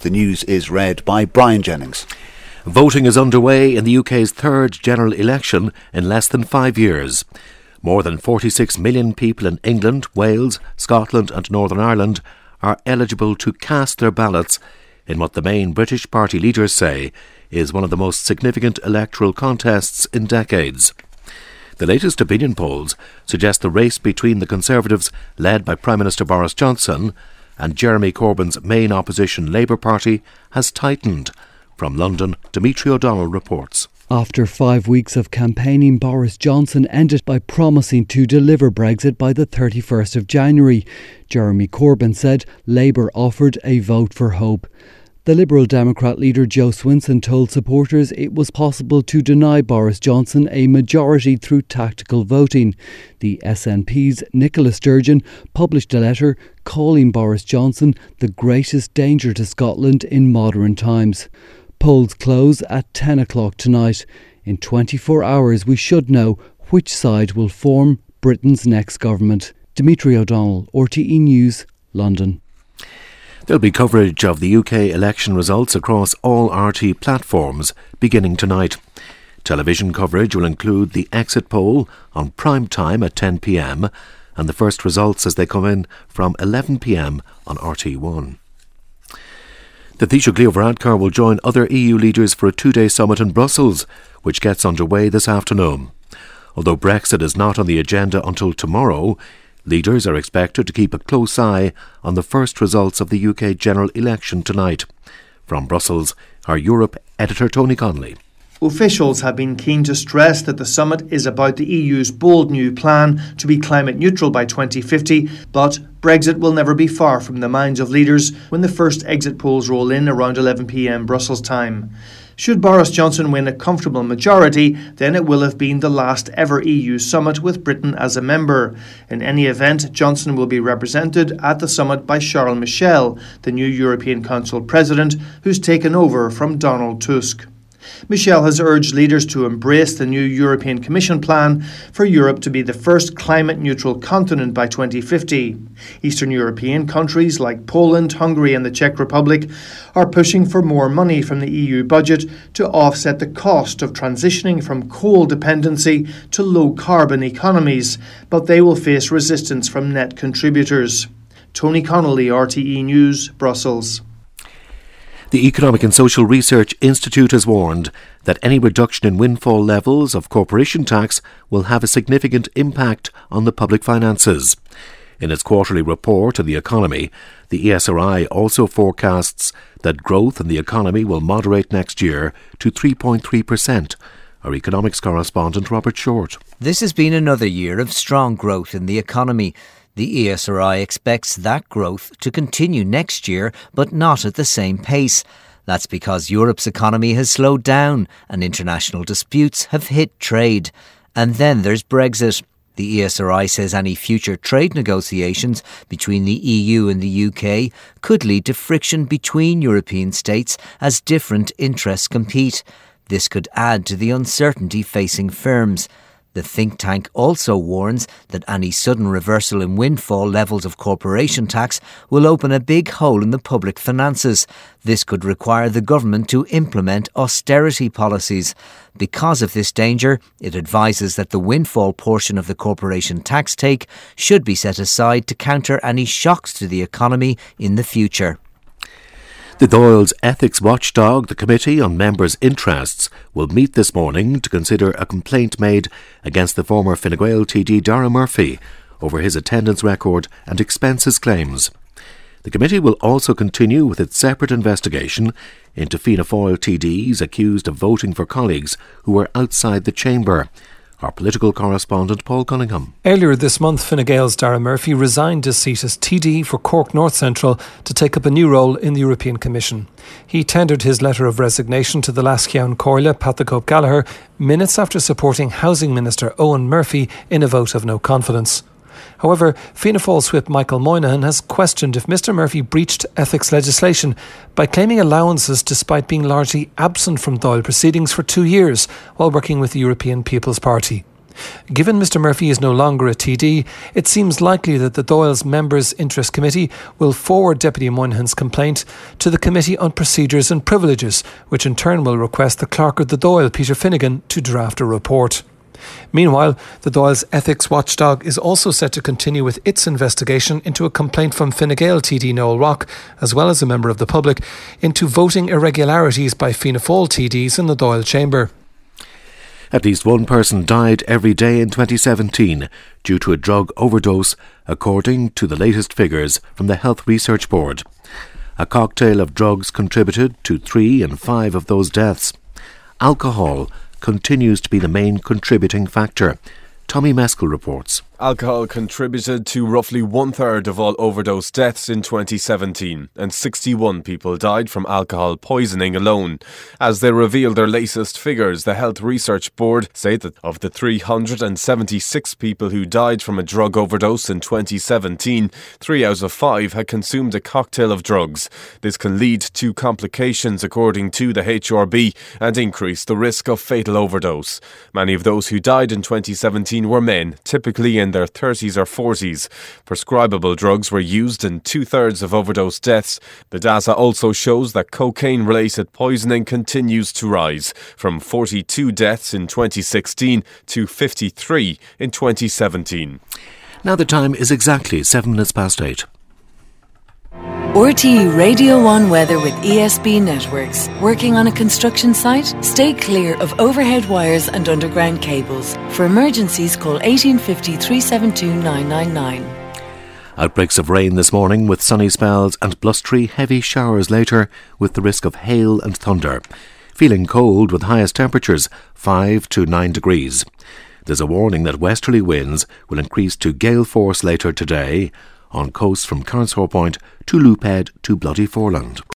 The news is read by Brian Jennings. Voting is underway in the UK's third general election in less than 5 years. More than 46 million people in England, Wales, Scotland and Northern Ireland are eligible to cast their ballots in what the main British party leaders say is one of the most significant electoral contests in decades. The latest opinion polls suggest the race between the Conservatives, led by Prime Minister Boris Johnson, and Jeremy Corbyn's main opposition Labour Party has tightened. From London, Dimitri O'Donnell reports. After 5 weeks of campaigning, Boris Johnson ended by promising to deliver Brexit by the 31st of January. Jeremy Corbyn said Labour offered a vote for hope. The Liberal Democrat leader Joe Swinson told supporters it was possible to deny Boris Johnson a majority through tactical voting. The SNP's Nicola Sturgeon published a letter calling Boris Johnson the greatest danger to Scotland in modern times. Polls close at 10 o'clock tonight. In 24 hours we should know which side will form Britain's next government. Dimitri O'Donnell, RTE News, London. There'll be coverage of the UK election results across all RT platforms beginning tonight. Television coverage will include the exit poll on prime time at 10 p.m. and the first results as they come in from 11 p.m. on RT1. The Taoiseach Leo Varadkar will join other EU leaders for a 2-day summit in Brussels, which gets underway this afternoon. Although Brexit is not on the agenda until tomorrow, leaders are expected to keep a close eye on the first results of the UK general election tonight. From Brussels, our Europe editor Tony Connolly. Officials have been keen to stress that the summit is about the EU's bold new plan to be climate neutral by 2050, but Brexit will never be far from the minds of leaders when the first exit polls roll in around 11 p.m. Brussels time. Should Boris Johnson win a comfortable majority, then it will have been the last ever EU summit with Britain as a member. In any event, Johnson will be represented at the summit by Charles Michel, the new European Council President, who's taken over from Donald Tusk. Michel has urged leaders to embrace the new European Commission plan for Europe to be the first climate-neutral continent by 2050. Eastern European countries like Poland, Hungary and the Czech Republic are pushing for more money from the EU budget to offset the cost of transitioning from coal dependency to low-carbon economies, but they will face resistance from net contributors. Tony Connolly, RTE News, Brussels. The Economic and Social Research Institute has warned that any reduction in windfall levels of corporation tax will have a significant impact on the public finances. In its quarterly report on the economy, the ESRI also forecasts that growth in the economy will moderate next year to 3.3%. Our economics correspondent Robert Short. This has been another year of strong growth in the economy. The ESRI expects that growth to continue next year, but not at the same pace. That's because Europe's economy has slowed down and international disputes have hit trade. And then there's Brexit. The ESRI says any future trade negotiations between the EU and the UK could lead to friction between European states as different interests compete. This could add to the uncertainty facing firms. The think tank also warns that any sudden reversal in windfall levels of corporation tax will open a big hole in the public finances. This could require the government to implement austerity policies. Because of this danger, it advises that the windfall portion of the corporation tax take should be set aside to counter any shocks to the economy in the future. The Dáil's ethics watchdog, the Committee on Members' Interests, will meet this morning to consider a complaint made against the former Fine Gael TD Dara Murphy over his attendance record and expenses claims. The committee will also continue with its separate investigation into Fianna Fáil TDs accused of voting for colleagues who were outside the chamber. Our political correspondent Paul Cunningham. Earlier this month, Fine Gael's Dara Murphy resigned his seat as TD for Cork North Central to take up a new role in the European Commission. He tendered his letter of resignation to the Lasceann Comhairle, Pat the Cope Gallagher, minutes after supporting Housing Minister Owen Murphy in a vote of no confidence. However, Fianna Fáil's whip Michael Moynihan has questioned if Mr Murphy breached ethics legislation by claiming allowances despite being largely absent from Dáil proceedings for 2 years while working with the European People's Party. Given Mr Murphy is no longer a TD, it seems likely that the Dáil's Members' Interest Committee will forward Deputy Moynihan's complaint to the Committee on Procedures and Privileges, which in turn will request the Clerk of the Dáil, Peter Finnegan, to draft a report. Meanwhile, the Dáil's ethics watchdog is also set to continue with its investigation into a complaint from Fine Gael TD Noel Rock, as well as a member of the public, into voting irregularities by Fianna Fáil TDs in the Dáil chamber. At least one person died every day in 2017 due to a drug overdose, according to the latest figures from the Health Research Board. A cocktail of drugs contributed to 3 and 5 of those deaths. Alcohol continues to be the main contributing factor. Tommy Meskel reports. Alcohol contributed to roughly 1/3 of all overdose deaths in 2017, and 61 people died from alcohol poisoning alone. As they revealed their latest figures, the Health Research Board say that of the 376 people who died from a drug overdose in 2017, 3 out of 5 had consumed a cocktail of drugs. This can lead to complications, according to the HRB, and increase the risk of fatal overdose. Many of those who died in 2017 were men, typically in their 30s or 40s. Prescribable drugs were used in 2/3 of overdose deaths. The data also shows that cocaine-related poisoning continues to rise, from 42 deaths in 2016 to 53 in 2017. Now the time is exactly 8:07. RTE Radio 1 weather with ESB Networks. Working on a construction site? Stay clear of overhead wires and underground cables. For emergencies, call 1850 372 999. Outbreaks of rain this morning with sunny spells and blustery heavy showers later with the risk of hail and thunder. Feeling cold with highest temperatures 5 to 9 degrees. There's a warning that westerly winds will increase to gale force later today on coasts from Carnshaw Point to Loophead to Bloody Foreland.